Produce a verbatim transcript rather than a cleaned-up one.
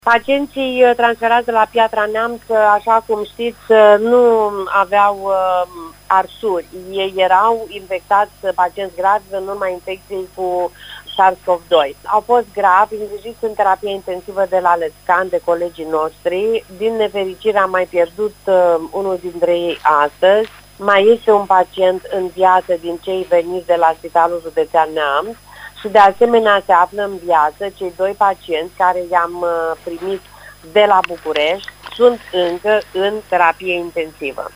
Pacienții transferați de la Piatra Neamț, așa cum știți, nu aveau uh, arsuri. Ei erau infectați, pacienți gravi, în urma infecției cu SARS-CoV doi. Au fost gravi, îngrijiți în terapie intensivă de la Lețcan, de colegii noștri. Din nefericire am mai pierdut uh, unul dintre ei astăzi. Mai este un pacient în viață din cei veniți de la Spitalul Județean Neamț. Și de asemenea se află în viață cei doi pacienți care i-am primit de la București, sunt încă în terapie intensivă.